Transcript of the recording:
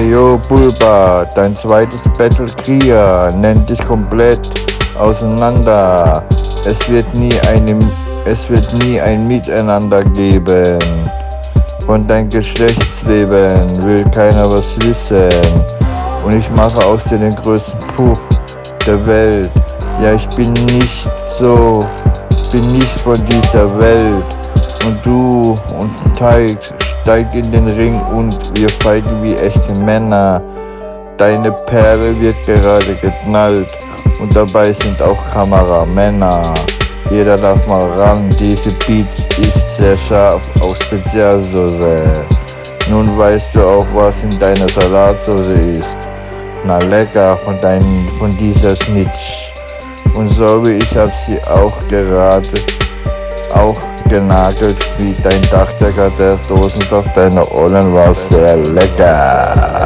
Hey yo Bulba, dein zweites Battle Kriya nennt dich komplett auseinander. Es wird nie ein Miteinander geben. Von deinem Geschlechtsleben will keiner was wissen. Und ich mache aus dir den größten Puff der Welt. Ja, ich bin nicht von dieser Welt. Und du und Teig steigt in den Ring und wir fighten wie echte Männer. Deine Perle wird gerade geknallt und dabei sind auch Kameramänner. Jeder darf mal ran, diese Beat ist sehr scharf auf Spezialsoße. Nun weißt du auch, was in deiner Salatsoße ist. Na lecker von dieser Snitch. Und sorry, ich hab sie auch genagelt wie dein Dachdecker, der Dosensaft deiner Ollen war sehr lecker.